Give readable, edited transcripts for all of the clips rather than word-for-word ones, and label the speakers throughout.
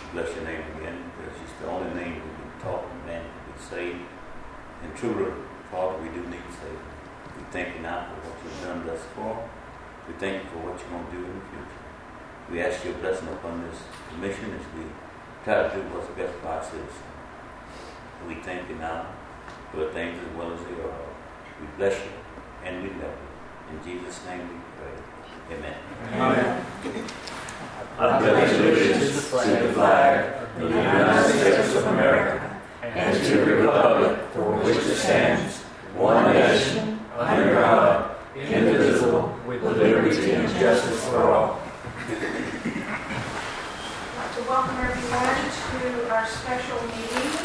Speaker 1: bless your name again, because it's the only name we can talk and man can be saved. And truly, Father, we do need saving. We thank you now for what you've done thus far. We thank you for what you're going to do in the future. We ask your blessing upon this mission as we try to do what's best for our citizens. We thank you now for the things as well as they are. We bless you and we love you. In Jesus' name we pray. Amen.
Speaker 2: Amen.
Speaker 3: I pledge allegiance to the flag of the United States of America and to the republic for which it stands, one nation, under God, indivisible, with liberty and justice for all.
Speaker 4: I'd like to welcome everyone to our special meeting.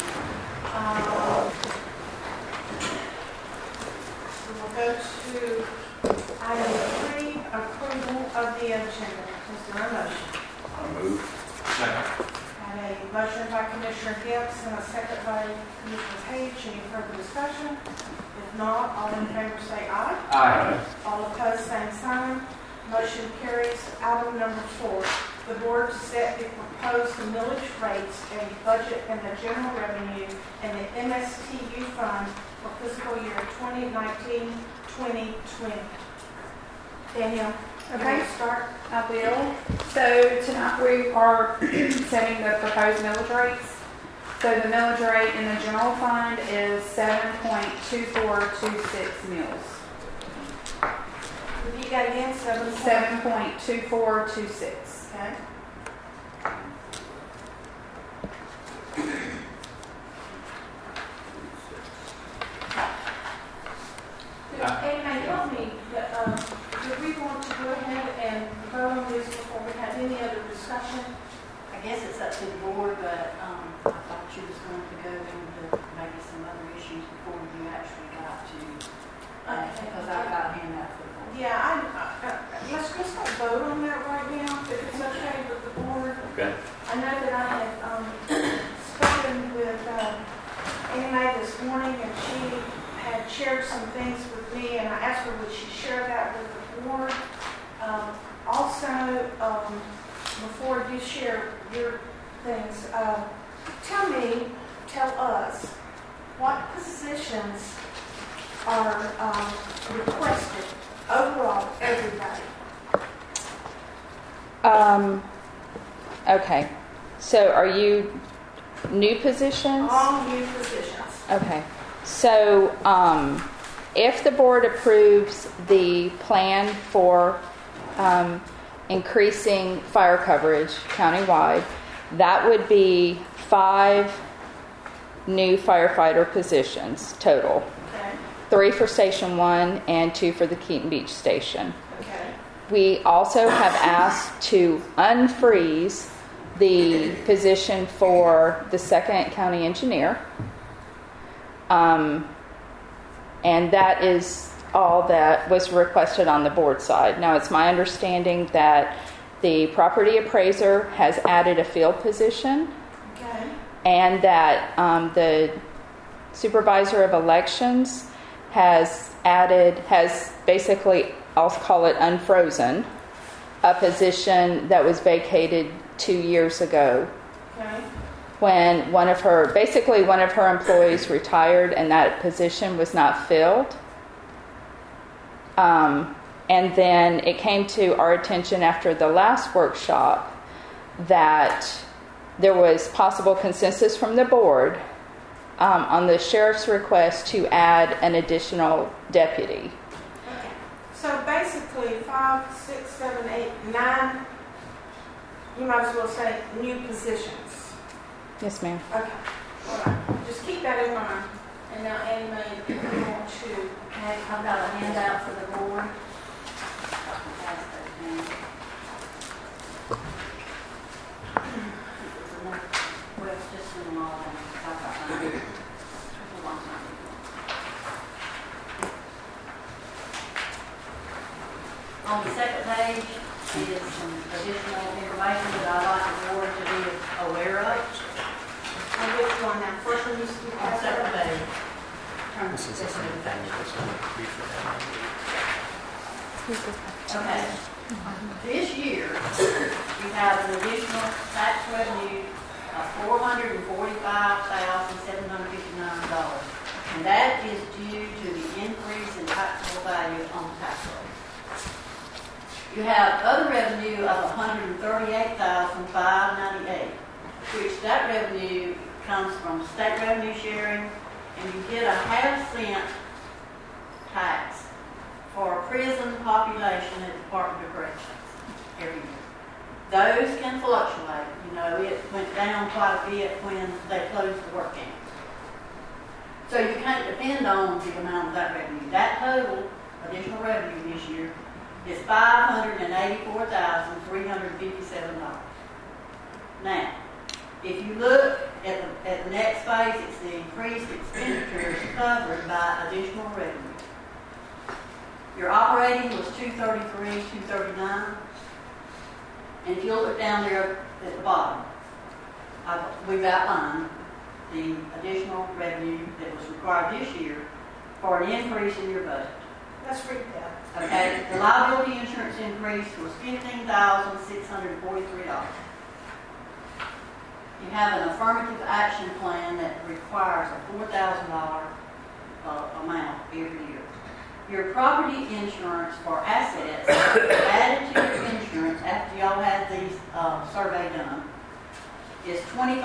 Speaker 4: We will go to item 3, approval of the agenda. Is there a motion?
Speaker 1: I move.
Speaker 4: And a motion by Commissioner Gibbs and a second by Commissioner Page. Any further discussion? If not, all in favor say aye.
Speaker 2: Aye.
Speaker 4: All opposed, same sign. Motion carries. Item number 4. The board to set the proposed millage rates and budget and the general revenue and the MSTU fund for fiscal year 2019-2020. Danielle,
Speaker 5: Okay.
Speaker 4: Start.
Speaker 5: I will. So tonight we are setting the proposed millage rates. So the millage rate in the general fund is 7.2426 mils.
Speaker 4: Repeat that again.
Speaker 5: 7.2426.
Speaker 4: Okay. Hey, help me. Do we want to go ahead and vote on this before we have any other discussion?
Speaker 6: I guess it's up to the board, but I thought you was going to go into maybe some other issues before you actually got to, because I've got a handout for the board.
Speaker 4: Yeah, let's just not vote on that right now, if it's okay with the board.
Speaker 1: Okay.
Speaker 4: I know that I had spoken with Annie this morning, and she had shared some things with me, and I asked her would she share that with the board. Also, before you share your things, tell us what positions are requested overall, everybody.
Speaker 5: Okay. So are you new positions?
Speaker 4: All new positions.
Speaker 5: Okay. So if the board approves the plan for increasing fire coverage countywide, that would be 5 new firefighter positions total.
Speaker 4: Okay.
Speaker 5: 3 for Station 1 and 2 for the Keaton Beach Station.
Speaker 4: Okay.
Speaker 5: We also have asked to unfreeze the position for the second county engineer. And that is all that was requested on the board side. Now, it's my understanding that the property appraiser has added a field position,
Speaker 4: Okay.
Speaker 5: and that the supervisor of elections has basically, I'll call it unfrozen, a position that was vacated 2 years ago
Speaker 4: Okay.
Speaker 5: when one of her employees retired and that position was not filled. And then it came to our attention after the last workshop that there was possible consensus from the board on the sheriff's request to add an additional deputy.
Speaker 4: Okay. So basically, 5, 6, 7, 8, 9, you might as well say new positions.
Speaker 5: Yes, ma'am.
Speaker 4: Okay. All right. Just keep that in mind. And now, Annie Mae, if you want to.
Speaker 6: Okay, I've got a handout for the board. Well, it's just in them all. I've got mine. On the second page is some additional information that I'd like the board to be aware of.
Speaker 4: On which one now? First one you speak
Speaker 6: On the
Speaker 4: about?
Speaker 6: second page.
Speaker 2: This is the same thing. This one would be for that.
Speaker 6: Okay. This year, we have an additional tax revenue $445,759. And that is due to the increase in taxable value on the tax roll. You have other revenue of $138,598, which that revenue comes from state revenue sharing, and you get a half-cent tax for prison population at the Department of Corrections every year. Those can fluctuate. You know, it went down quite a bit when they closed the work camp. So you can't depend on the amount of that revenue. That total additional revenue this year is $584,357. Now, if you look at the next phase, it's the increased expenditures covered by additional revenue. Your operating was $233,239. And if you look down there at the bottom, we've outlined the additional revenue that was required this year for an increase in your budget.
Speaker 4: Let's read that.
Speaker 6: Okay, the liability insurance increase was $15,643. You have an affirmative action plan that requires a $4,000 amount every year. Your property insurance for assets added to your insurance after y'all had these survey done is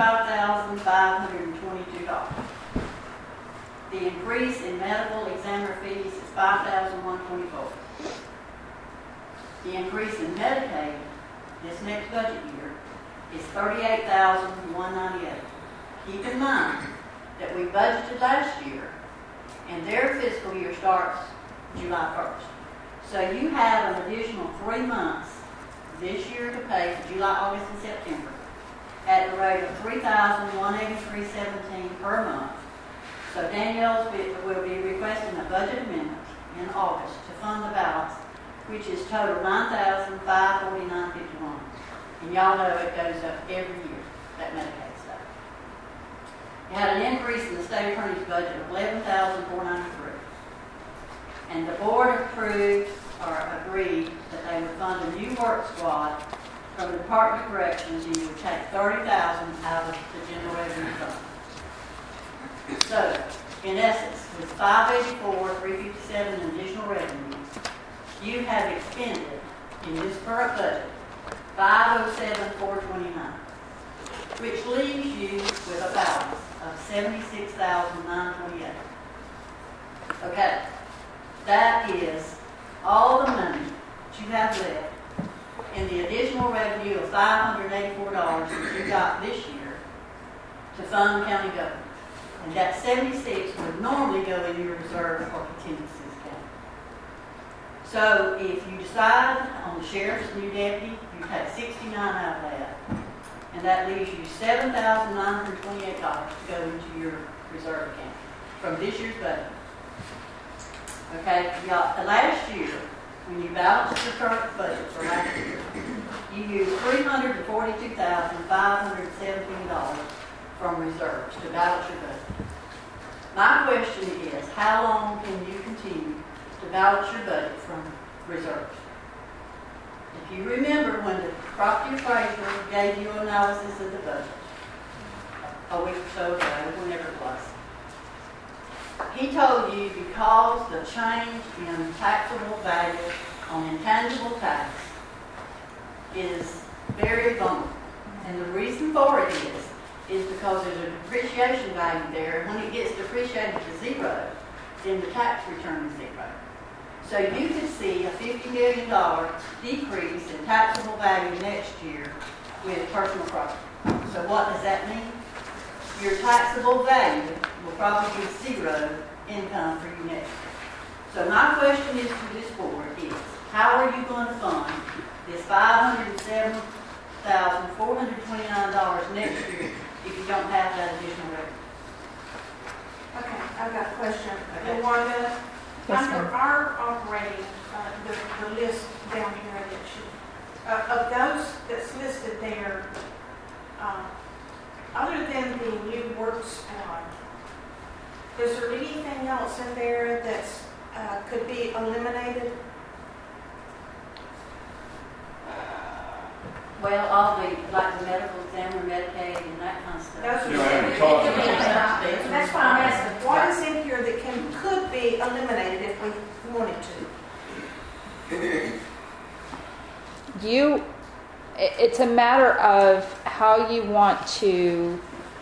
Speaker 6: $25,522. The increase in medical examiner fees is $5,124. The increase in Medicaid this next budget year is $38,198. Keep in mind that we budgeted last year, and their fiscal year starts July 1st. So you have an additional 3 months this year to pay for July, August, and September at the rate of $3,183.17 per month. So Danielle will be requesting a budget amendment in August to fund the balance, which is total $9,549.51. And y'all know it goes up every year, that Medicaid stuff. You had an increase in the state attorney's budget of $11,493. And the board approved or agreed that they would fund a new work squad from the Department of Corrections, and you would take $30,000 out of the general revenue fund. So, in essence, with $584,357 in additional revenue, you have expended in this current budget $507,429, which leaves you with a balance of $76,928. Okay, that is all the money that you have left in the additional revenue of $584 that you got this year to fund county government. And that 76 would normally go in your reserve for contingencies account. So if you decide on the sheriff's new deputy, you take 69 out of that, and that leaves you $7,928 to go into your reserve account from this year's budget. Okay, y'all, last year, when you balanced the current budget for last year, you used $342,517 from reserves to balance your budget. My question is, how long can you continue to balance your budget from reserves? If you remember when the property appraiser gave you analysis of the budget a week or so ago, whenever it was, he told you because the change in taxable value on intangible tax is very vulnerable. And the reason for it is because there's a depreciation value there. And when it gets depreciated to zero, then the tax return is zero. So you could see a $50 million decrease in taxable value next year with personal property. So what does that mean? Your taxable value will probably be zero income for you next year. So my question is to this board is, how are you going to fund this $507,429 next year if you don't have that additional revenue?
Speaker 4: Okay, I've got a question.
Speaker 6: Okay.
Speaker 4: Wanda,
Speaker 5: Yes,
Speaker 4: under
Speaker 5: ma'am.
Speaker 4: our operating, the list down here that of those that's listed there, other than the new work squad, is there anything else in there that's could be eliminated?
Speaker 6: Well, all the, like the medical examiner, Medicaid, and that kind of stuff.
Speaker 4: Those are
Speaker 3: You don't have any
Speaker 4: the-
Speaker 3: cost.
Speaker 4: That's why I'm asking, what is in here that could be eliminated if we wanted to?
Speaker 5: It's a matter of how you want to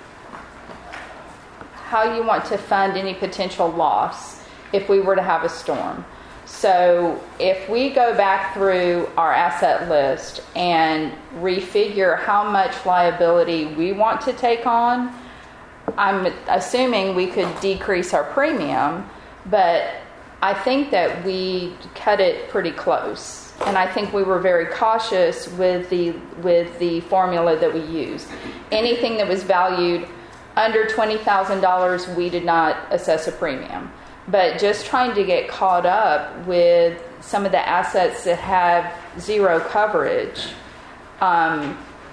Speaker 5: fund any potential loss if we were to have a storm. So if we go back through our asset list and refigure how much liability we want to take on, I'm assuming we could decrease our premium, but I think that we cut it pretty close. And I think we were very cautious with the formula that we used. Anything that was valued under $20,000, we did not assess a premium. But just trying to get caught up with some of the assets that have zero coverage,
Speaker 7: And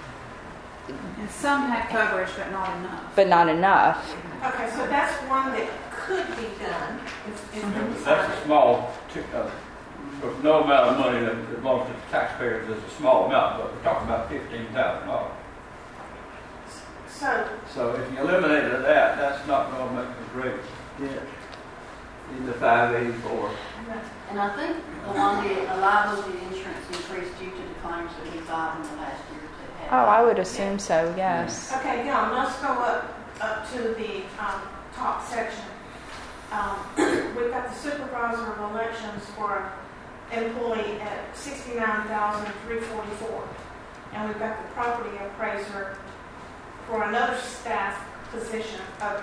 Speaker 7: some have coverage, but not enough.
Speaker 5: but not enough.
Speaker 4: Okay, so that's one that could be done.
Speaker 3: That's a small, with no amount of money that belongs to the taxpayers is a small amount, but we're talking about $15,000. So if you eliminated that, that's not going to make a great dent in the 584.
Speaker 6: And I think the liability insurance increased due to the claims that we filed in the last year.
Speaker 5: Oh, I would assume so, yes.
Speaker 4: Okay, John, let's go up to the top section. We've got the supervisor of elections for employee at $69,344, and we've got the property appraiser for another staff position of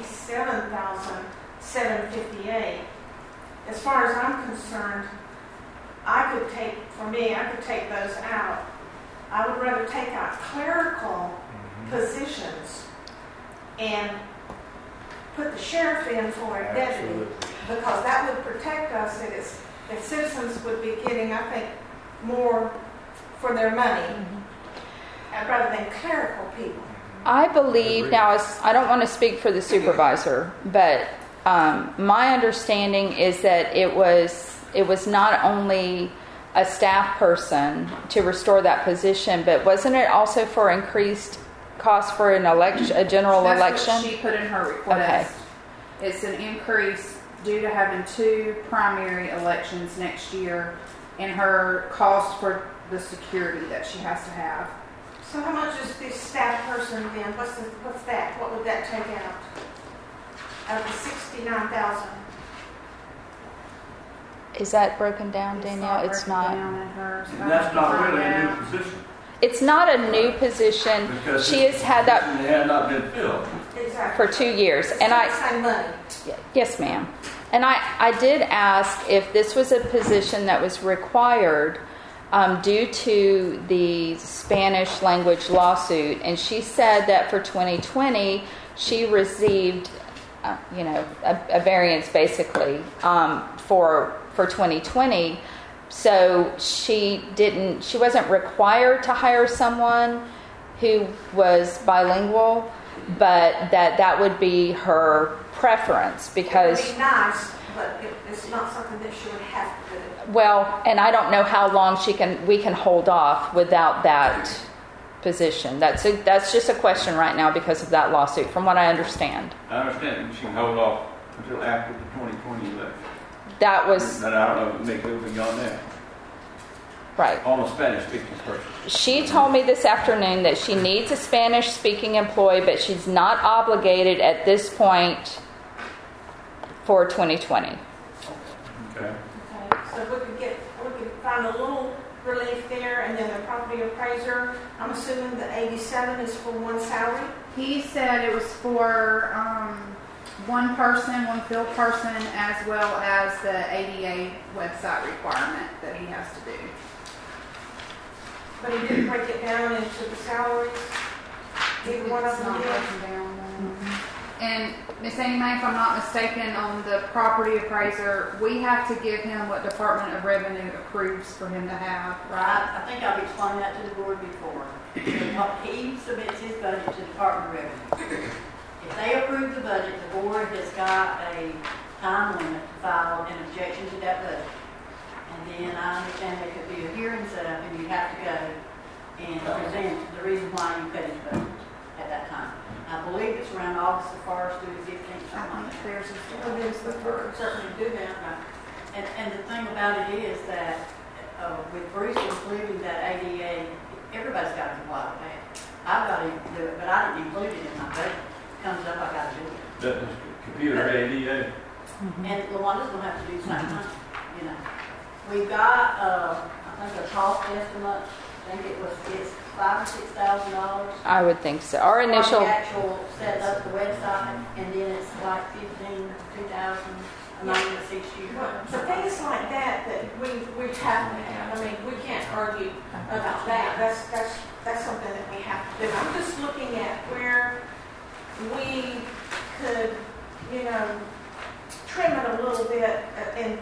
Speaker 4: $87,758. As far as I'm concerned, I could take those out. I would rather take out clerical positions and put the sheriff in for a deputy, because that would protect us. That citizens would be getting, I think, more for their money rather than clerical people.
Speaker 5: I believe, now I don't want to speak for the supervisor, but my understanding is that it was not only a staff person to restore that position, but wasn't it also for increased cost for an election, a general election?
Speaker 7: That's what she put in her request. Okay. It's an increase due to having 2 primary elections next year and her cost for the security that she has to have.
Speaker 4: So how much is this staff person then? What's that? What would that take out? Out of the $69,000.
Speaker 5: Is that broken down, Danielle? It's not.
Speaker 7: Down in hers.
Speaker 3: And that's not really a new position.
Speaker 5: It's not a new position.
Speaker 3: Because
Speaker 5: She has had that
Speaker 3: it had not been filled.
Speaker 4: Exactly.
Speaker 5: for 2 years.
Speaker 4: It's
Speaker 5: And
Speaker 4: not the same money.
Speaker 5: yes, ma'am. And I did ask if this was a position that was required due to the Spanish language lawsuit. And she said that for 2020, she received, a variance basically for 2020. So she wasn't required to hire someone who was bilingual, but that would be her preference because.
Speaker 4: It would be nice, but it's not something that she would have to do.
Speaker 5: Well, and I don't know how long we can hold off without that position. That's just a question right now because of that lawsuit, from what I understand.
Speaker 3: I understand she can hold off until after the 2020 election.
Speaker 5: That was
Speaker 3: But I don't know if it makes moving on that.
Speaker 5: right.
Speaker 3: On a Spanish-speaking person.
Speaker 5: She told me this afternoon that she needs a Spanish-speaking employee, but she's not obligated at this point for 2020.
Speaker 3: Okay.
Speaker 4: Okay, so we could find a little relief there, and then the property appraiser, I'm assuming the 87 is for one salary?
Speaker 7: He said it was for one field person, as well as the ADA website requirement that he has to do.
Speaker 4: But he didn't break it down into the salaries? Either one of
Speaker 7: It's
Speaker 4: them
Speaker 7: not
Speaker 4: did?
Speaker 7: broken down. And Miss Annie Mae, if I'm not mistaken, on the property appraiser, we have to give him what Department of Revenue approves for him to have, right?
Speaker 6: I think I've explained that to the board before. He submits his budget to the Department of Revenue. If they approve the budget, the board has got a time limit to file an objection to that budget. And then I understand there could be a hearing set up and you have to go and present the reason why you cut his budget at that time. I believe it's around August the 1st through the 15th, something like that.
Speaker 7: Theirs is
Speaker 4: It is the first.
Speaker 6: Certainly do that, right? And the thing about it is that with Bruce including that ADA, everybody's got to comply with that. I've got to do it, but I didn't include it in my budget. Comes up, I got to do it.
Speaker 3: The computer ADA.
Speaker 6: And Lawanda's gonna have to do the same thing, you know. We've got, I think a cost estimate, I think it's $5,000 or $6,000.
Speaker 5: I would think so. Our
Speaker 6: For
Speaker 5: initial,
Speaker 6: the actual set up the website, and then it's like 2,000, I mean, it's 6 years.
Speaker 4: The things like that we have to have, I mean, we can't argue about that. That's something that we have to do. I'm just looking at where we could, trim it a little bit and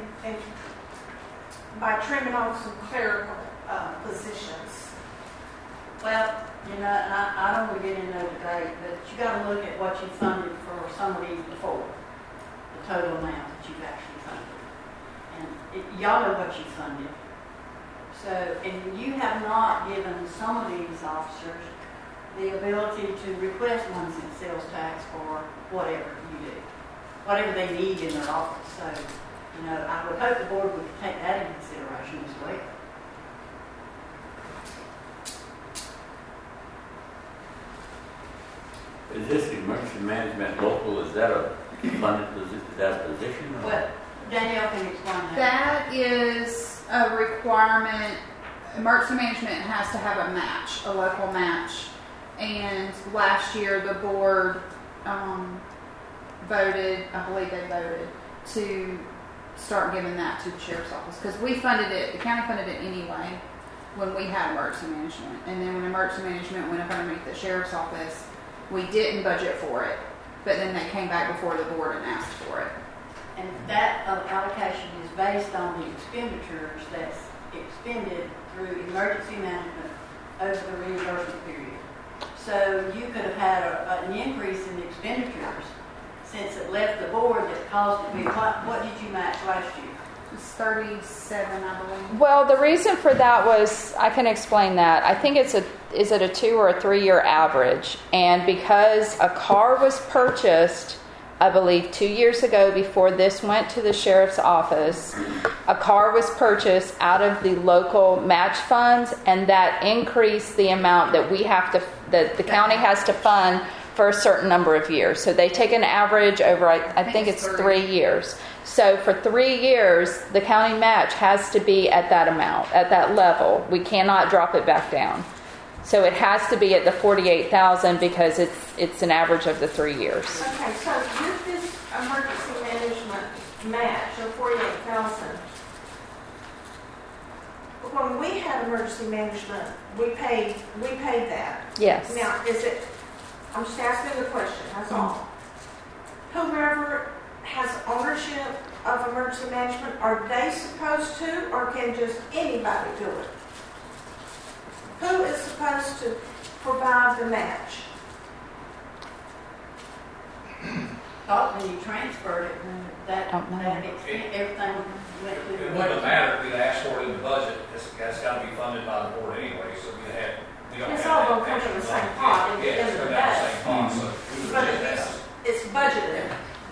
Speaker 4: by trimming off some clerical positions.
Speaker 6: Well, and I don't want to get into no debate, but you got to look at what you funded for some of these before, the total amount that you've actually funded. And y'all know what you funded. So, and you have not given some of these officers the ability to request 1 cent sales tax for whatever you do, whatever they need in their office. So, I would hope the board would take that into consideration as well.
Speaker 1: Is this emergency management local? Is that a funded position? Is that a position? Or?
Speaker 6: Well, Danielle can explain that.
Speaker 7: That is a requirement. Emergency management has to have a match, a local match. And last year the board voted, I believe they voted, to start giving that to the sheriff's office. Because we funded it, the county funded it anyway when we had emergency management. And then when emergency management went up underneath the sheriff's office, we didn't budget for it. But then they came back before the board and asked for it.
Speaker 6: And that allocation is based on the expenditures that's expended through emergency management over the reimbursement period. So you could have had an increase in the expenditures since it left the board that caused it to be, what did you match last year?
Speaker 7: It's 37, I believe.
Speaker 5: well, the reason for that was, I can explain that. I think is it a 2 or a 3 year average? And because a car was purchased, I believe 2 years ago before this went to the sheriff's office, a car was purchased out of the local match funds, and that increased the amount that that the county has to fund for a certain number of years. So they take an average over, I think it's 3 years. So for 3 years, the county match has to be at that amount, at that level. We cannot drop it back down. So it has to be at the $48,000 because it's an average of the 3 years.
Speaker 4: Okay, so with this emergency management match of $48,000, when we had emergency management, we paid that.
Speaker 5: Yes.
Speaker 4: Now, I'm just asking the question, that's all. Whoever has ownership of emergency management, are they supposed to, or can just anybody do it? Who is supposed to provide the match?
Speaker 6: Thought when you transferred it, everything went through the
Speaker 8: It
Speaker 6: budget.
Speaker 8: wouldn't matter if we'd asked for it in the budget. That's got to be funded by the board anyway, so we don't
Speaker 4: It's
Speaker 8: have
Speaker 4: all
Speaker 8: that
Speaker 4: gonna come from the
Speaker 8: extra
Speaker 4: same
Speaker 8: money.
Speaker 4: pot at the
Speaker 8: Yeah,
Speaker 4: end
Speaker 8: it's
Speaker 4: of the
Speaker 8: going down the
Speaker 4: day.
Speaker 8: same pot, so we would
Speaker 4: But
Speaker 8: just
Speaker 4: at
Speaker 8: ask.
Speaker 4: least it's budgeted.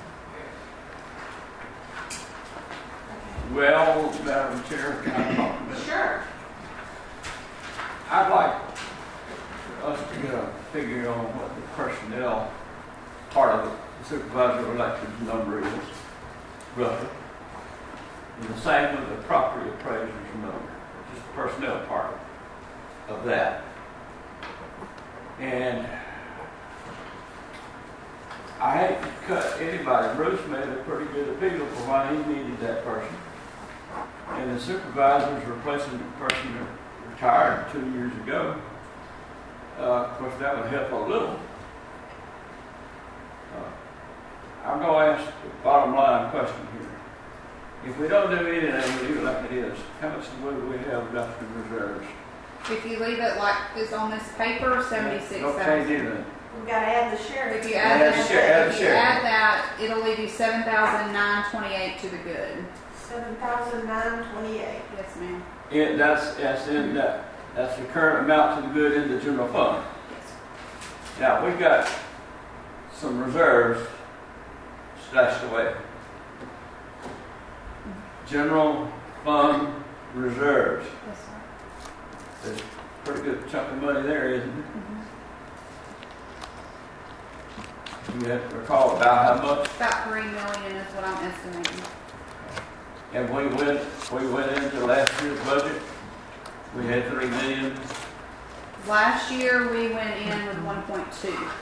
Speaker 3: Well, Madam Chair, can I talk a minute?
Speaker 4: Sure.
Speaker 3: I'd like us to get a figure on what the personnel part of the supervisor elected number is, roughly. And the same with the property appraiser's number, just the personnel part of that. And I hate to cut anybody. Bruce made a pretty good appeal for why he needed that person. And the supervisor's replacing the person that retired 2 years ago. Of course, that would help a little. I'm going to ask the bottom line question here. If we don't do anything, leave it like it is, how much will we have left in reserves?
Speaker 7: If you leave it like it's on this paper,
Speaker 3: Don't change
Speaker 7: 76,000.
Speaker 3: anything.
Speaker 4: We've got to add the sheriff.
Speaker 7: If you
Speaker 3: Add
Speaker 7: add
Speaker 3: the
Speaker 7: that,
Speaker 3: sheriff.
Speaker 7: if you add that, it'll leave you 7,928 to the good.
Speaker 4: 7,928.
Speaker 7: Yes, ma'am.
Speaker 3: That's in that That's the current amount to the good in the general fund. Now, we got some reserves stashed away. General fund reserves.
Speaker 7: Yes, sir.
Speaker 3: There's a pretty good chunk of money there, isn't it? You have to recall about how much.
Speaker 7: About $3 million is what I'm estimating.
Speaker 3: And we went into last year's budget. We had $3 million.
Speaker 7: Last year we went in with 1.2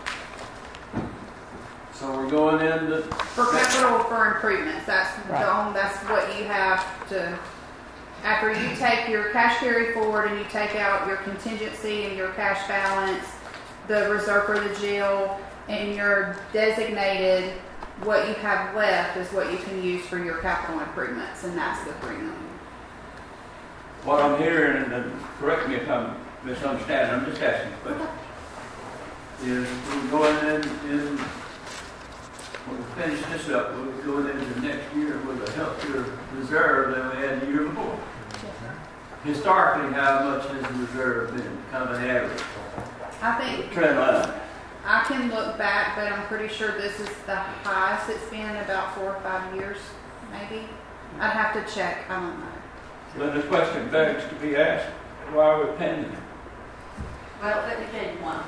Speaker 3: So we're going into
Speaker 7: for capital for improvements. That's
Speaker 5: Right.
Speaker 7: that's what you have to. After you take your cash carry forward and you take out your contingency and your cash balance, the reserve for the jail, and your designated, what you have left is what you can use for your capital improvements, and that's the $3 million.
Speaker 3: what I'm hearing, and correct me if I'm misunderstanding, I'm just asking a question, is we're going in when we finish this up, we're going into next year with a healthier reserve than we had the year before. Historically, how much has the reserve been, kind of an average
Speaker 7: I think
Speaker 3: trend line?
Speaker 7: I can look back, but I'm pretty sure this is the highest it's been in about 4 or 5 years, maybe. I'd have to check. I don't know.
Speaker 3: Well, the question begs to be asked, why are we paying it?
Speaker 6: Well, let me tell you one.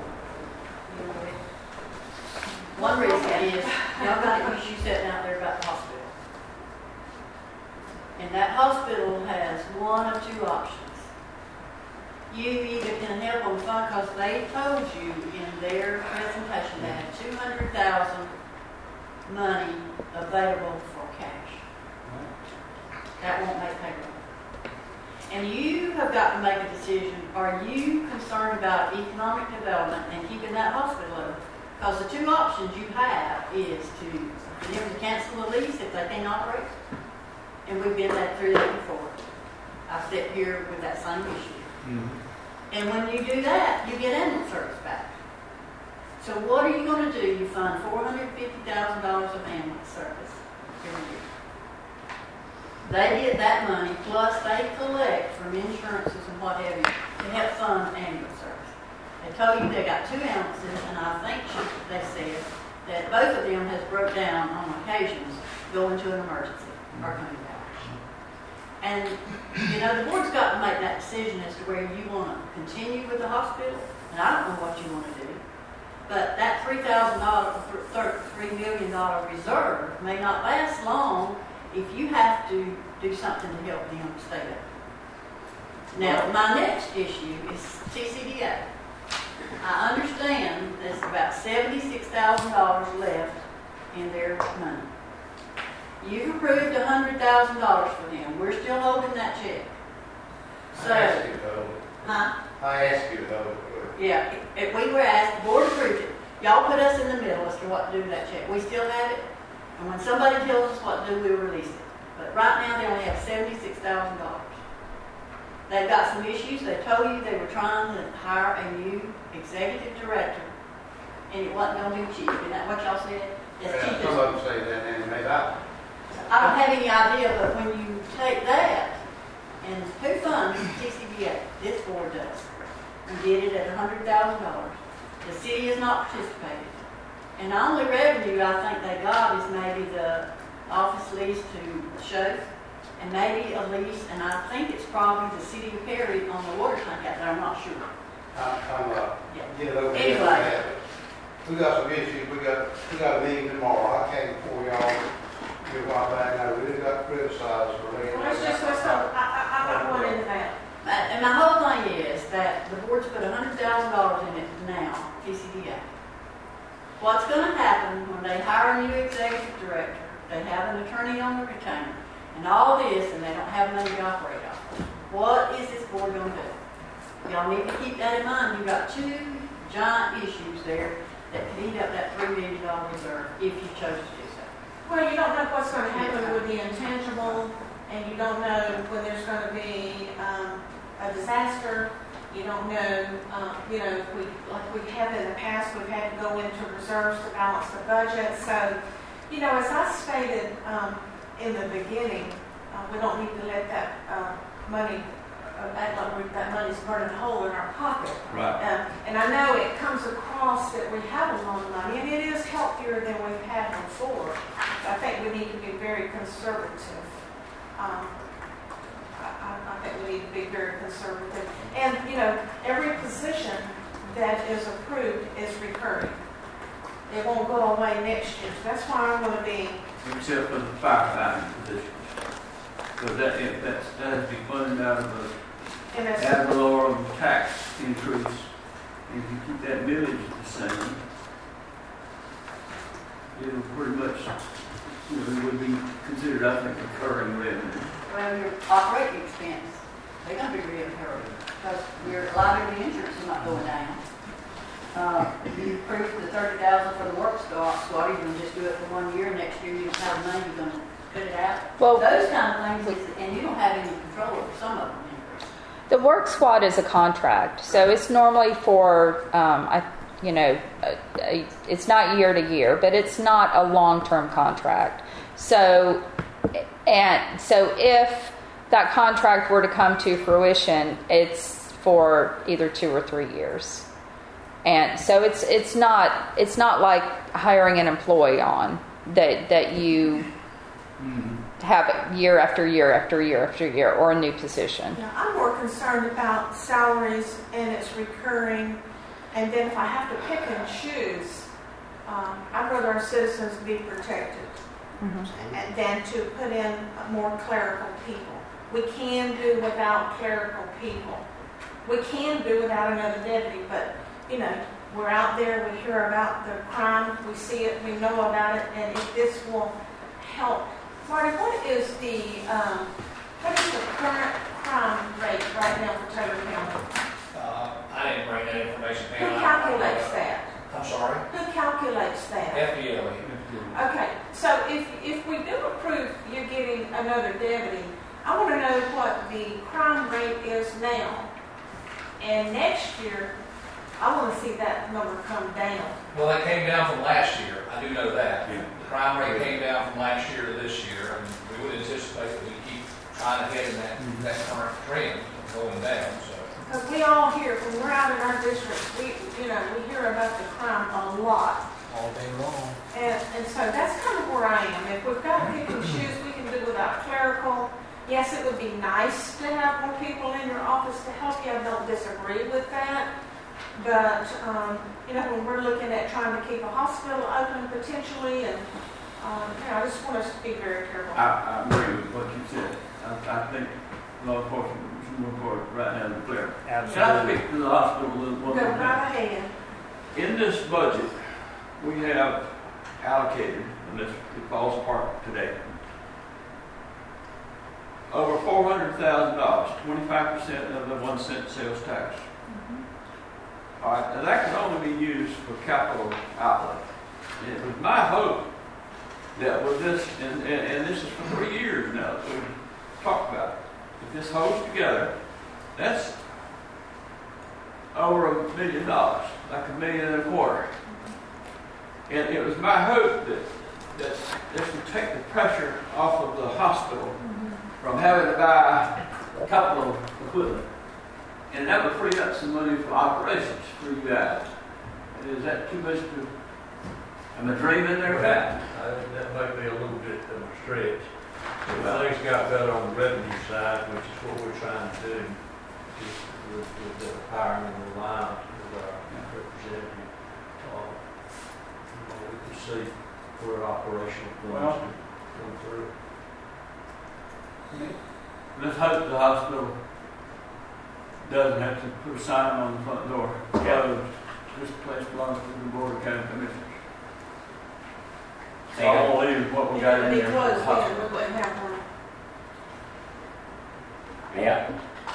Speaker 6: One reason is, y'all got an issue sitting out there about the hospital. And that hospital has one of two options. You either can help them fund, because they told you in their presentation they had $200,000 money available for cash. That won't make payroll. And you have got to make a decision, are you concerned about economic development and keeping that hospital open? Because the two options you have is for them to cancel the lease if they can't operate. And we've been through that before. I sit here with that same issue.
Speaker 3: Mm-hmm.
Speaker 6: And when you do that, you get ambulance service back. So what are you going to do? You fund $450,000 of ambulance service every year. They get that money, plus they collect from insurances and what have you to help fund ambulance service. They told you they got 2 ambulances, and I think they said that both of them has broke down on occasions going to an emergency or coming back. And, you know, the board's got to make that decision as to where you want to continue with the hospital, and I don't know what you want to do. But that $3 million reserve may not last long if you have to do something to help them stay up. Now, my next issue is TCDA. I understand there's about $76,000 left in their money. You've approved $100,000 for them. We're still holding that check. So,
Speaker 9: I asked you to hold it.
Speaker 6: huh?
Speaker 9: I asked you to hold it.
Speaker 6: Yeah, if we were asked, the board approved it. Y'all put us in the middle as to what to do with that check. We still have it, and when somebody tells us what to do, we'll release it. But right now, they only have $76,000. They've got some issues. They told you they were trying to hire a new executive director, and it wasn't going to be cheap. Isn't that what y'all said? It's cheap
Speaker 9: Some of them say that, and they don't.
Speaker 6: I don't have any idea, but when you take that, and who funds TCBA? This board does. We did it at $100,000. The city has not participated. And the only revenue I think they got is maybe the office lease to Show, and maybe a lease, and I think it's probably the city of Perry on the water tank out there. I'm not sure.
Speaker 9: Get over
Speaker 6: Anyway.
Speaker 9: there. We got some issues. We got a meeting tomorrow. I came before y'all. We got back now. We just got criticized for letting.
Speaker 4: Let's go. I'm not going into that.
Speaker 6: And my whole thing is that the board's put $100,000 in it now, TCDA. What's going to happen when they hire a new executive director, they have an attorney on the retainer, and all this, and they don't have money to operate off of? What is this board going to do? Y'all need to keep that in mind. You've got 2 giant issues there that could eat up that $3 million reserve if you chose to do so.
Speaker 4: Well, you don't know what's going to happen with the intangible, and you don't know when there's going to be a disaster. You don't know, like we have in the past, we've had to go into reserves to balance the budget. So, as I stated in the beginning, we don't need to let that money act like that money's burning a hole in our pocket.
Speaker 3: Right.
Speaker 4: And I know it comes across that we have a lot of money, and it is healthier than we've had before. I think we need to be very conservative. I think we need to be very conservative. And, every position that is approved is recurring. It won't go away next year. So that's why I'm going to be...
Speaker 3: Except for the firefighting positions. Because that has to be funded out of the ad valorem tax increase. If you keep that millage the same, it'll pretty much, it would be considered, I think, recurring revenue.
Speaker 6: Well, your operating expense, they're going to be reoccurring because your liability insurance is not going down. You approved the $30,000 for the work squad. You're going to just do it for 1 year. Next year, you don't have money. You're going to put it out.
Speaker 5: Well,
Speaker 6: those kind of things, and you don't have any control over some of them.
Speaker 5: the work squad is a contract, so it's normally for, it's not year to year, but it's not a long-term contract. So if that contract were to come to fruition, it's for either 2 or 3 years. And so it's not like hiring an employee on that you have year after year after year after year, or a new position.
Speaker 4: Yeah, I'm more concerned about salaries and it's recurring, and then if I have to pick and choose, I'd rather our citizens be protected than to put in more clerical people. We can do without clerical people. We can do without another deputy, but we're out there, we hear about the crime, we see it, we know about it, and if this will help. Marty, what is the current crime rate right now for Taylor County?
Speaker 8: I didn't bring that information
Speaker 4: Who
Speaker 8: down.
Speaker 4: calculates that?
Speaker 8: I'm sorry?
Speaker 4: Who calculates that?
Speaker 8: FDLE.
Speaker 4: Okay, so if we do approve you getting another deputy, I want to know what the crime rate is now. And next year, I want to see that number come down.
Speaker 8: Well, that came down from last year. I do know that. The crime rate came down from last year to this year, and we would anticipate that we keep trying to head in that current trend of going down. So.
Speaker 4: Because we all hear, when we're out in our district, we hear about the crime a lot.
Speaker 2: All day long.
Speaker 4: And so that's kind of where I am. If we've got to pick and choose, we can do without clerical. Yes, it would be nice to have more people in your office to help you. I don't disagree with that. But, when we're looking at trying to keep a hospital open potentially, and, I just want us to be very careful.
Speaker 3: I agree with what you said. I think law enforcement is more important right now than clear.
Speaker 2: Absolutely.
Speaker 3: Can I speak to the hospital a little
Speaker 4: Go
Speaker 3: more?
Speaker 4: right ahead.
Speaker 3: In this budget, we have allocated, unless it falls apart today, over $400,000, 25% of the 1 cent sales tax. All right, now that can only be used for capital outlay. And it was my hope that with this, and this is for 3 years now that we've talked about it, if this holds together, that's over $1 million, like $1.25 million. And it was my hope that this would take the pressure off of the hospital from having to buy a couple of equipment. And that would free up some money for operations for you guys. And is that too much to... Am I dreaming there, Pat?
Speaker 10: That might be a little bit of a stretch. Things got better on the revenue side, which is what we're trying to do, just with the hiring and the alliance with our representative. We can see where operational things come through.
Speaker 3: Let's hope the hospital doesn't have to put a sign on the front door. Closed. This place belongs to the Board of County Commissioners. So I won't leave what we got in there.
Speaker 4: Because we wouldn't have one.
Speaker 1: Yeah.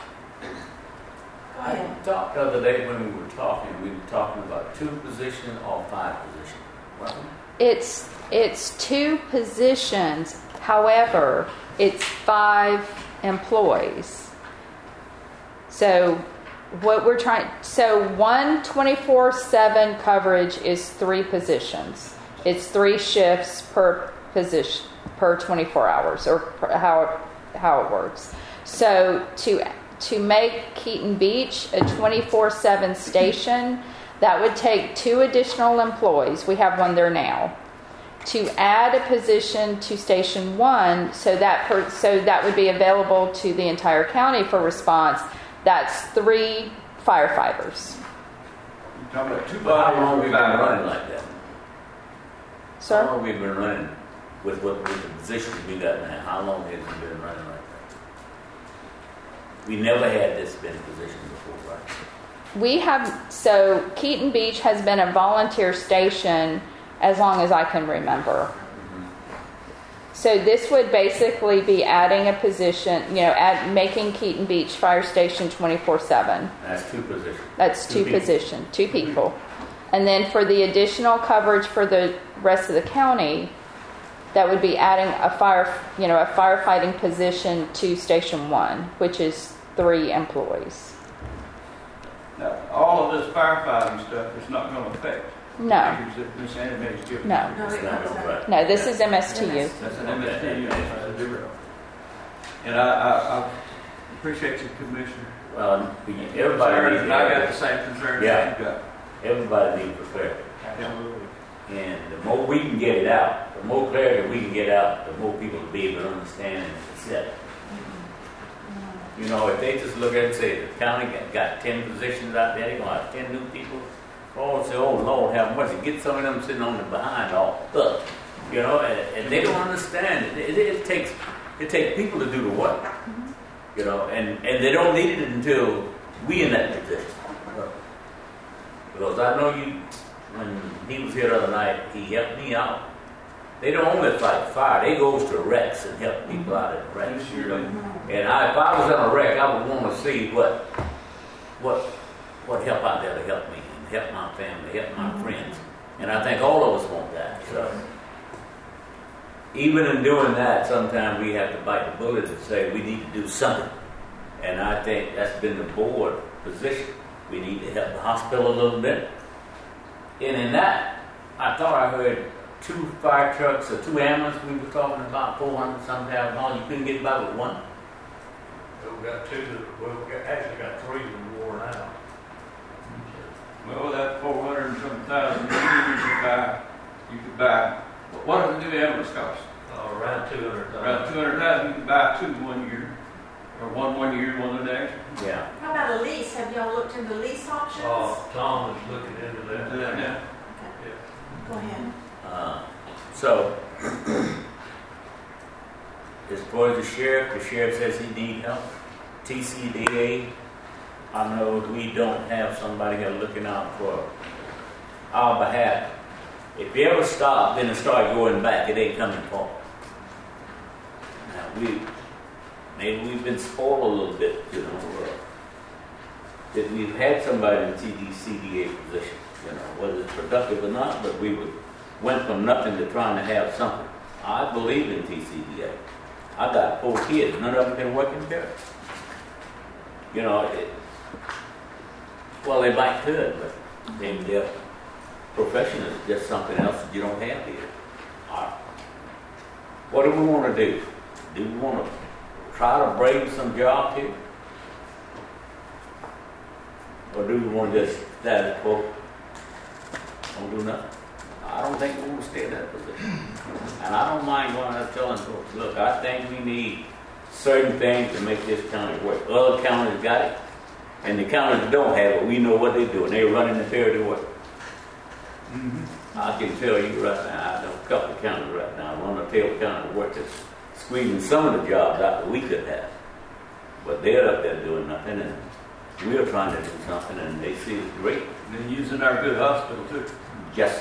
Speaker 4: Go ahead.
Speaker 1: I talked the other day when we were talking about 2 positions or 5 positions. Well,
Speaker 5: It's 2 positions. However, it's 5 employees. So what we're trying, one 24/7 coverage is 3 positions. It's 3 shifts per position per 24 hours, or how it works. So to make Keaton Beach a 24/7 station, that would take 2 additional employees. We have one there now. To add a position to Station 1, so that would be available to the entire county for response. That's 3 firefighters.
Speaker 3: You're talking about 2
Speaker 1: Well, how long have we been
Speaker 3: firefighters.
Speaker 1: running like that?
Speaker 5: Sir?
Speaker 1: How long have we been running with the positions we got now? How long have we been running like that? We never had this been a position before, right?
Speaker 5: We have, so Keaton Beach has been a volunteer station as long as I can remember. So this would basically be adding a position, making Keaton Beach Fire Station 24/7.
Speaker 1: That's 2 positions.
Speaker 5: That's 2
Speaker 1: people.
Speaker 5: positions, 2 people. And then for the additional coverage for the rest of the county, that would be adding a firefighting position to Station 1, which is 3 employees.
Speaker 3: Now, all of this firefighting stuff is not going to affect.
Speaker 5: No,
Speaker 3: figures that Ms. Annie Mae's given.
Speaker 5: no,
Speaker 1: It's not gonna affect-
Speaker 5: no. This is MSTU.
Speaker 3: That's an MSTU. And I appreciate you, Commissioner.
Speaker 1: Well, everybody needs
Speaker 3: And I got the same concern
Speaker 1: Yeah.
Speaker 3: that you got.
Speaker 1: Everybody needs prepare.
Speaker 3: Absolutely.
Speaker 1: And the more we can get it out, the more clarity we can get out, the more people will be able to understand and accept. If they just look at it and say, the county got 10 positions out there, they're going to have 10 new people. Oh, say, oh, Lord, have mercy. Get some of them sitting on the behind all up. And they don't understand it. It takes people to do the work. And they don't need it until we in that position. Because I know when he was here the other night, he helped me out. They don't only fight fire, they goes to wrecks and help people out in wrecks. And if I was in a wreck, I would want to see what help out there to help me, and help my family, help my friends. And I think all of us want that. So even in doing that, sometimes we have to bite the bullet and say we need to do something. And I think that's been the board position. We need to help the hospital a little bit. And in that, I thought I heard 2 fire trucks or 2 ambulances. We were talking about 400 something $1,000. You couldn't get by with 1.
Speaker 10: We got 2 actually got 3 that are worn out.
Speaker 3: Well, that 400 and some thousand, you could buy, what does the new ambulance cost?
Speaker 10: Around 200,000.
Speaker 3: Around 200,000, you could buy 2 1 year, or one year, one the next.
Speaker 1: Yeah.
Speaker 4: How about a lease? Have y'all looked into lease options?
Speaker 10: Tom is looking into that.
Speaker 3: Yeah.
Speaker 4: Go ahead.
Speaker 1: So, as far as the sheriff says he needs help. TCDA, I know we don't have somebody here looking out for our behalf. If you ever stop, then it start going back. It ain't coming forward. Now maybe we've been spoiled a little bit, that we've had somebody in TCDA position, whether it's productive or not, but we went from nothing to trying to have something. I believe in TCDA. I got 4 kids. None of them been working there. Well, they might could, but their profession is just something else that you don't have here. What do we want to do? Do we want to try to bring some jobs here? Or do we want to just status quo? Don't do nothing? I don't think we want to stay in that position. And I don't mind going out telling folks, look, I think we need certain things to make this county work. Other counties got it, and the counties that don't have it, we know what they're doing. They're running the fair to work. I can tell you right now, I know a couple of counties right now. One of the tail county work that's squeezing some of the jobs out that we could have. But they're up there doing nothing, and we're trying to do something, and they see it's great.
Speaker 3: They're using our good hospital too.
Speaker 1: Yes.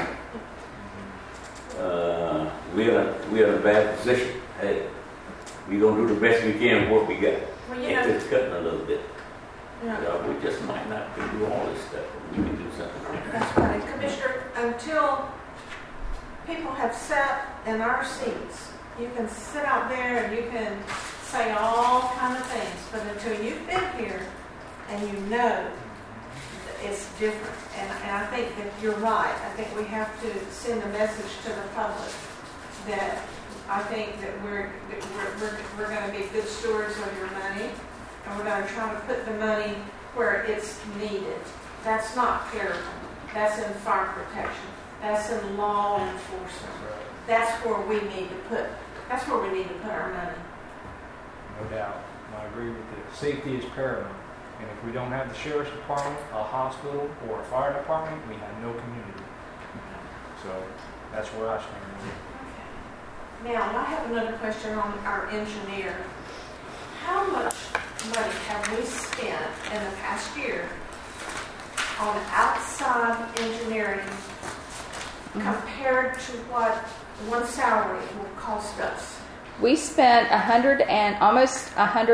Speaker 1: We're in a bad position. Hey, we're going to do the best we can with what we got.
Speaker 4: Well,
Speaker 1: If it's cutting a little bit.
Speaker 4: Yeah.
Speaker 1: We just might not be do all this stuff. We can do something.
Speaker 4: That's right. Commissioner, until people have sat in our seats, you can sit out there and you can say all kind of things, but until you've been here and you know it's different. And I think that you're right. I think we have to send a message to the public that I think that we're going to be good stewards of your money, and we're gonna try to put the money where it's needed. That's not clerical. That's in fire protection. That's in law enforcement. That's where we need to put our money.
Speaker 2: No doubt. I agree with it. Safety is paramount. And if we don't have the sheriff's department, a hospital, or a fire department, we have no community. So that's where I stand.
Speaker 4: Now, I have another question on our engineer. How much money have we spent in the past year on outside engineering compared to what one salary will cost us?
Speaker 5: We spent almost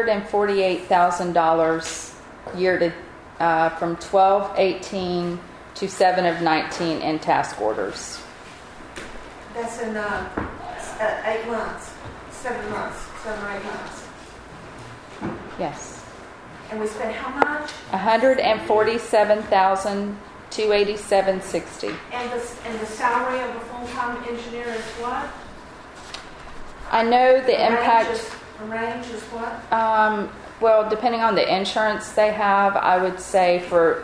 Speaker 5: $148,000 year to from 12/18 to 7/19 in task orders.
Speaker 4: That's in 8 months, 7 months, 7 or 8 months.
Speaker 5: Yes.
Speaker 4: And we spent how much?
Speaker 5: $147,287.60.
Speaker 4: And the salary of a full-time engineer is what?
Speaker 5: I know the impact.
Speaker 4: The range is what?
Speaker 5: Well, depending on the insurance they have, I would say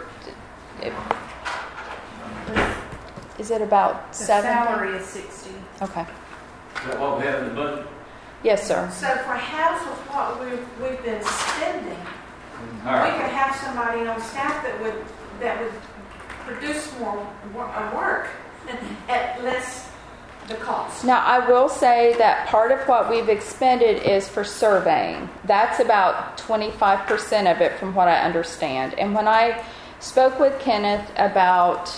Speaker 5: is it about
Speaker 7: The
Speaker 5: 7?
Speaker 7: salary is 60.
Speaker 5: Okay.
Speaker 3: Is that what we have in the budget?
Speaker 5: Yes, sir.
Speaker 4: So for half of what we've been spending,
Speaker 3: All
Speaker 4: we
Speaker 3: right.
Speaker 4: could have somebody on staff that would produce more work at less the cost.
Speaker 5: Now, I will say that part of what we've expended is for surveying. That's about 25% of it from what I understand. And when I spoke with Kenneth about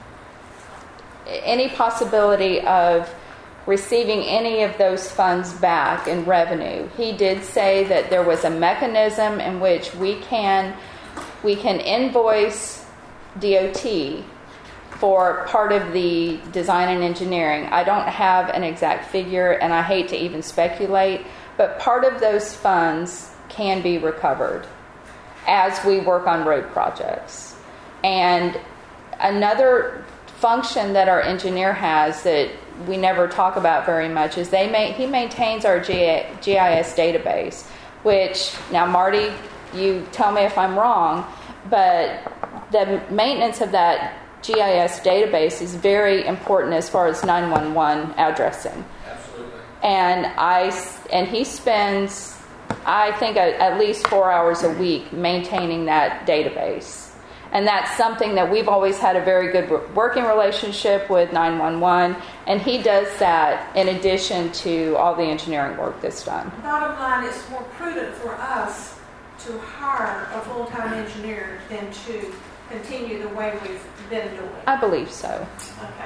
Speaker 5: any possibility of receiving any of those funds back in revenue, he did say that there was a mechanism in which we can invoice DOT for part of the design and engineering. I don't have an exact figure, and I hate to even speculate, but part of those funds can be recovered as we work on road projects. And another function that our engineer has that we never talk about very much is he maintains our GIS database, which, now Marty, you tell me if I'm wrong, but the maintenance of that GIS database is very important as far as 911 addressing.
Speaker 8: Absolutely.
Speaker 5: And he spends, I think, at least 4 hours a week maintaining that database. And that's something that we've always had a very good working relationship with 911, and he does that in addition to all the engineering work that's done.
Speaker 4: Bottom line, it's more prudent for us to hire a full-time engineer than to continue the way we've been doing.
Speaker 5: I believe so.
Speaker 4: Okay.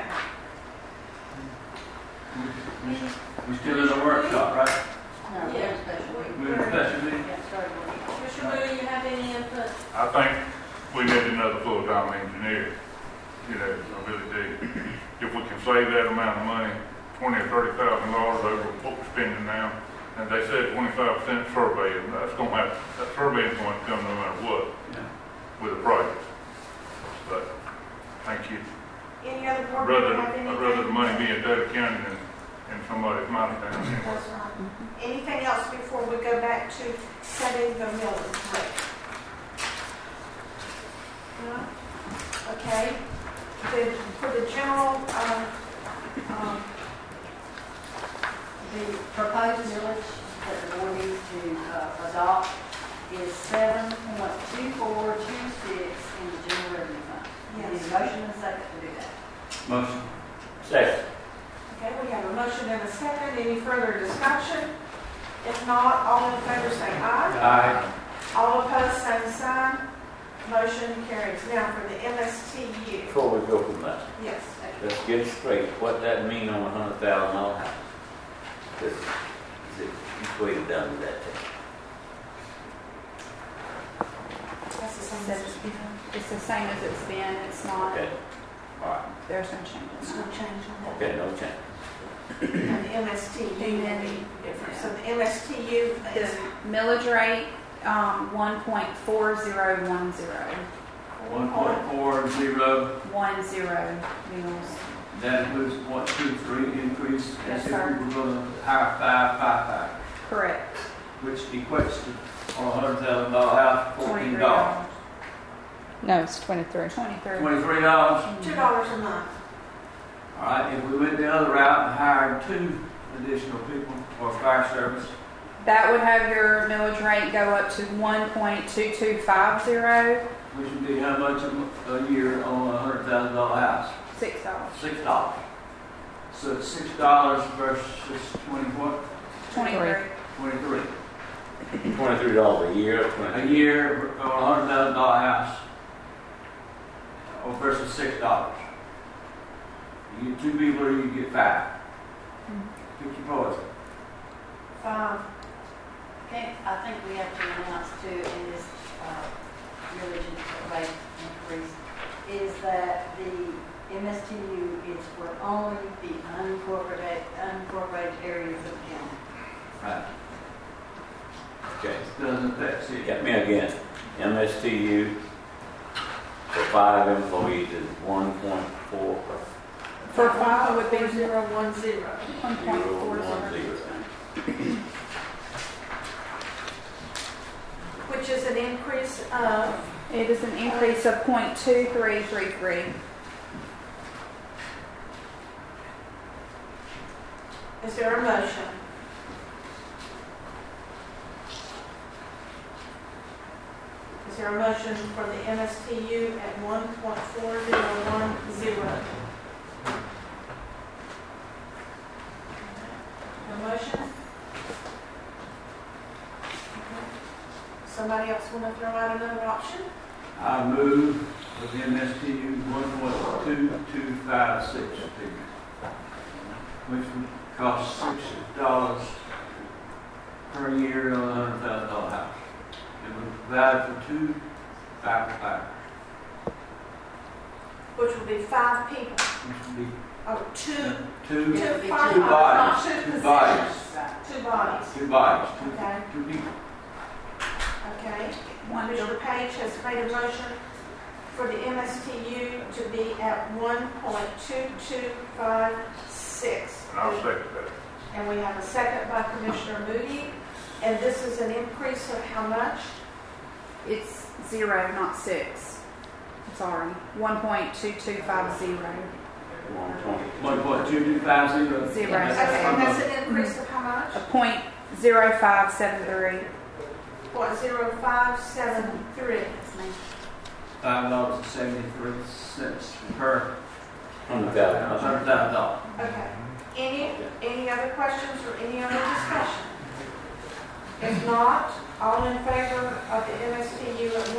Speaker 3: We still in the workshop, right?
Speaker 6: No, we have a special week.
Speaker 3: We're in a special meeting.
Speaker 6: Yeah, started with it.
Speaker 4: Mr. Moody, you have any input?
Speaker 11: I think we need another full-time engineer, I really do. If we can save that amount of money, $20,000 or $30,000 over what we're spending now, and they said 25% surveying, that surveying's going to come no matter what with the project. But, thank you.
Speaker 4: Any other board
Speaker 11: I'd
Speaker 4: member have anything?
Speaker 11: rather the money be in Data County than in somebody's money down
Speaker 4: That's
Speaker 11: here.
Speaker 4: right. Anything else before we go back to setting the millage rate? No? Okay. For the general,
Speaker 6: The proposed millage that the board needs to adopt is 7.2426 in the general revenue fund.
Speaker 4: Yes.
Speaker 6: Need a motion and a second to do that.
Speaker 3: Motion. Second.
Speaker 4: okay, we have a motion and a second. Any further discussion? If not, all in favor say aye.
Speaker 3: Aye.
Speaker 4: All opposed, same sign. Motion carries. Now for the MSTU.
Speaker 1: Before we go from that,
Speaker 4: Yes.
Speaker 1: let's get straight. What that mean on $100,000 house? Is it equated down to that thing?
Speaker 4: That's the same as it's been.
Speaker 7: It's the same as it's been. It's not.
Speaker 1: Okay. All right.
Speaker 7: There's no change
Speaker 4: There's
Speaker 7: in
Speaker 4: no
Speaker 7: that.
Speaker 4: change on that.
Speaker 1: Okay, no change.
Speaker 4: And the MSTU will be different. So the MSTU
Speaker 7: The
Speaker 4: is
Speaker 7: millage rate, 1.4010.
Speaker 3: 1.40.
Speaker 7: 10 mills.
Speaker 3: That includes 1.23 increase.
Speaker 7: Yes,
Speaker 3: As if
Speaker 7: sir.
Speaker 3: we were going to hire 555,
Speaker 7: Correct.
Speaker 3: which equates to on a $100,000 house, $14.
Speaker 5: No, it's 23.
Speaker 7: $23.
Speaker 3: $23.
Speaker 4: $2 a month.
Speaker 3: All right, if we went the other route and hired 2 additional people for fire service,
Speaker 7: That would have your millage rate go up to 1.2250,
Speaker 3: which would be how much a year on a $100,000 house?
Speaker 7: $6.
Speaker 3: $6. So it's $6 versus 20 what?
Speaker 7: 23.
Speaker 3: 23.
Speaker 1: $23 a year,
Speaker 3: A
Speaker 1: 23.
Speaker 3: year on a $100,000 house versus $6. You get 2 people or you get 5. Pick your poison.
Speaker 4: 5.
Speaker 6: Okay, I think we have to announce too in this religion rate increase is that the MSTU is for only the unincorporated areas of the county.
Speaker 3: Right.
Speaker 1: Okay.
Speaker 3: Doesn't affect city.
Speaker 1: Get me again. MSTU for 5 employees is 1.4.
Speaker 7: For 5 would be
Speaker 4: 010.
Speaker 7: 1.40.
Speaker 4: Which is an increase of,
Speaker 7: It is an increase of 0.2333.
Speaker 4: is there a motion? Is there a motion for the MSTU at 1.4010? A motion? Somebody else want to throw out another option?
Speaker 3: I move with the MSTU 1.2256 figure, which would cost $6 per year on a $100,000 house. It would provide for 2 firefighters,
Speaker 4: Which would be 5 people.
Speaker 3: which would be
Speaker 4: Oh, two
Speaker 3: two
Speaker 4: firefighters,
Speaker 3: bodies,
Speaker 4: not 2
Speaker 3: two
Speaker 4: positions.
Speaker 3: bodies.
Speaker 4: 2 bodies.
Speaker 3: 2 bodies,
Speaker 4: Okay.
Speaker 3: 2 people.
Speaker 4: Okay. Mr. Page has made a motion for the MSTU to be at 1.2256.
Speaker 11: I'll second that.
Speaker 4: And we have a second by Commissioner Moody. And this is an increase of how much?
Speaker 7: It's 0, not 6. Sorry, 1.2250.
Speaker 3: 1.2250.
Speaker 7: Zero.
Speaker 4: Okay, and that's an increase of how much?
Speaker 7: A 0.0573.
Speaker 4: 0.0573.
Speaker 3: $5.73 per
Speaker 1: $100,000.
Speaker 3: $100,000.
Speaker 4: Okay. Any other questions or any other discussion? If not, all in favor of the MSTU at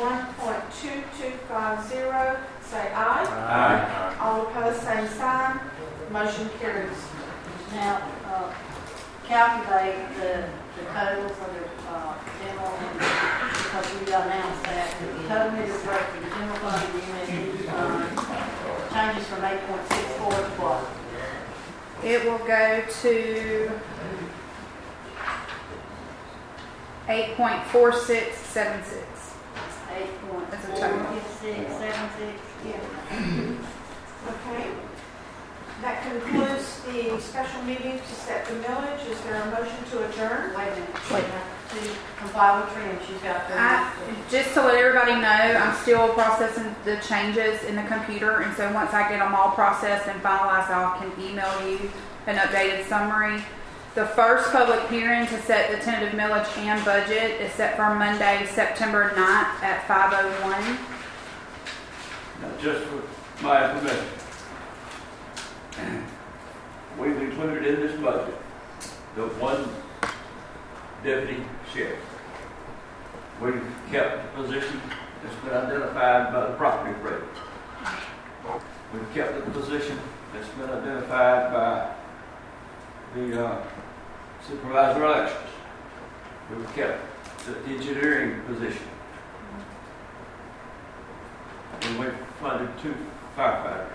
Speaker 4: 1.2250, say aye.
Speaker 3: Aye.
Speaker 4: All opposed, same sign. Motion carries.
Speaker 6: Now, calculate the total for the general, because we announced that the total meter rate for the general fund and the MSD fund changes from 8.64 to what?
Speaker 7: It will go to 8.4676.
Speaker 6: 8.4676.
Speaker 4: Okay. That concludes the special meeting to set the millage. Is there a motion to adjourn?
Speaker 6: Wait a minute. To comply with trim, she's got the.
Speaker 7: Just to let everybody know, I'm still processing the changes in the computer, and so once I get them all processed and finalized, I can email you an updated summary. The first public hearing to set the tentative millage and budget is set for Monday, September 9th at 5:01.
Speaker 3: Now, just for my information, we've included in this budget the 1 deputy sheriff. We've kept the position that's been identified by the property appraiser. We've kept the position that's been identified by the supervisor of elections. We've kept the engineering position. And we've funded 2 firefighters.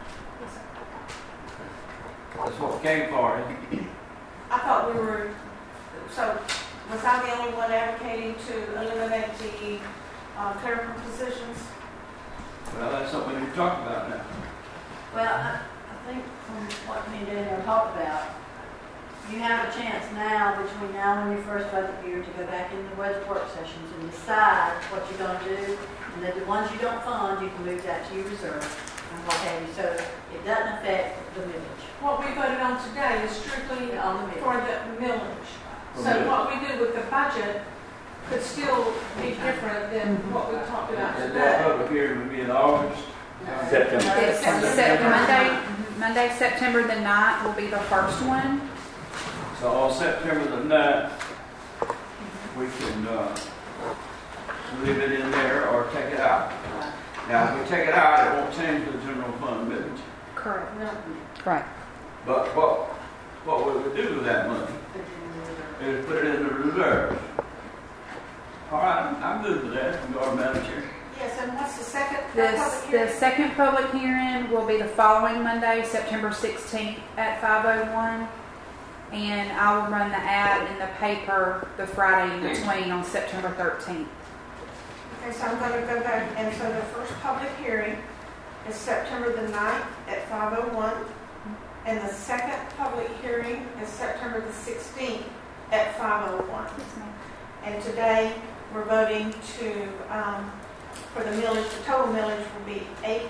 Speaker 3: That's what we came for.
Speaker 4: I thought we were, so was I the only one advocating to eliminate the clerical positions?
Speaker 3: Well, that's something we can talk about now.
Speaker 6: Well, I think from what me and Daniel talked about, You have a chance now, between now and your first budget year, to go back into the budget work sessions and decide what you're going to do. And then the ones you don't fund, you can move that to your reserve and what have you. So it doesn't affect the millage.
Speaker 4: What we voted on today is strictly
Speaker 6: On the millage.
Speaker 4: for the millage. So what we do with the budget could still be different than what we talked about
Speaker 3: And that
Speaker 4: today.
Speaker 3: public hearing will be in August.
Speaker 1: September.
Speaker 7: Monday, September the 9th will be the first one.
Speaker 3: So on September the 9th, we can leave it in there or take it out. Now, if we take it out, it won't change the general fund millage.
Speaker 7: Correct.
Speaker 5: Right.
Speaker 3: But what we would do with that money is put it in the reserves. All right, I'm good with that, Madam Chair.
Speaker 4: Yes, and what's the second
Speaker 7: The
Speaker 4: public hearing?
Speaker 7: second public hearing will be the following Monday, September 16th at 5:01. And I will run the ad in the paper the Friday in between on September 13th.
Speaker 4: Okay, so I'm going to go back, and so the first public hearing is September the 9th at 5:01, and the second public hearing is September the 16th at 5:01. And today, we're voting to, for the millage, the total millage will be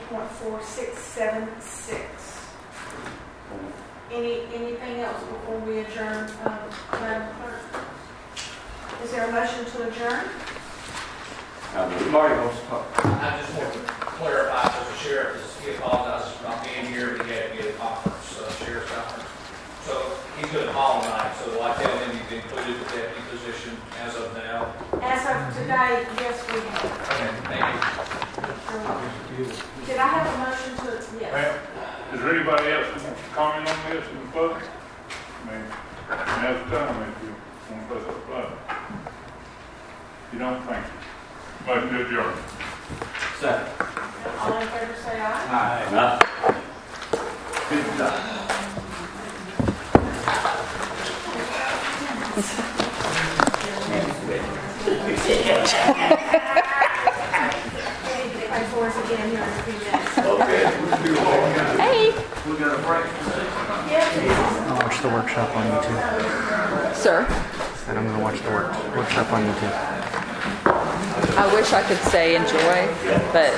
Speaker 4: 8.4676. Anything else before we adjourn, Madam Clerk? Is there a motion to adjourn?
Speaker 3: Marty wants to talk.
Speaker 8: I just want to clarify, so the sheriff, he apologizes for not being here, but he had to be at a conference, sheriff's conference. So he's going to call tonight, so I tell him you've included the deputy position as of now.
Speaker 4: As of today, yes, we have.
Speaker 8: Okay, thank you.
Speaker 4: Did I have a motion to, yes?
Speaker 11: Ma'am, is there anybody else who wants to comment on this in the public? I mean, now's the time if you want to press that button. If you don't, thank you. Motion to adjourn.
Speaker 3: Second.
Speaker 4: All in favor, say aye.
Speaker 1: Huh?
Speaker 3: Good job.
Speaker 4: Pray for us again here in a few minutes.
Speaker 3: Okay.
Speaker 5: Hey,
Speaker 3: We got a break.
Speaker 12: I'll watch the workshop on YouTube.
Speaker 5: sir.
Speaker 12: And I'm going to watch the workshop on YouTube.
Speaker 5: I wish I could say enjoy, but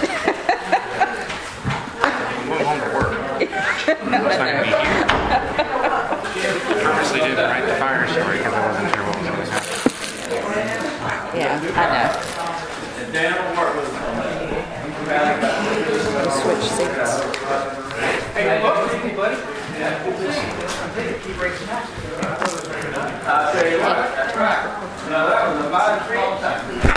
Speaker 12: I'm going home to work. I'm not going to be here. I purposely didn't write the fire story because I wasn't sure what was going to happen.
Speaker 5: yeah, I know.
Speaker 3: And Dan will work with us on that.
Speaker 5: Switch seats.
Speaker 2: Hey, buddy. Keep racing out.
Speaker 3: I'll tell you what, that's right. Now, that was a mighty small time.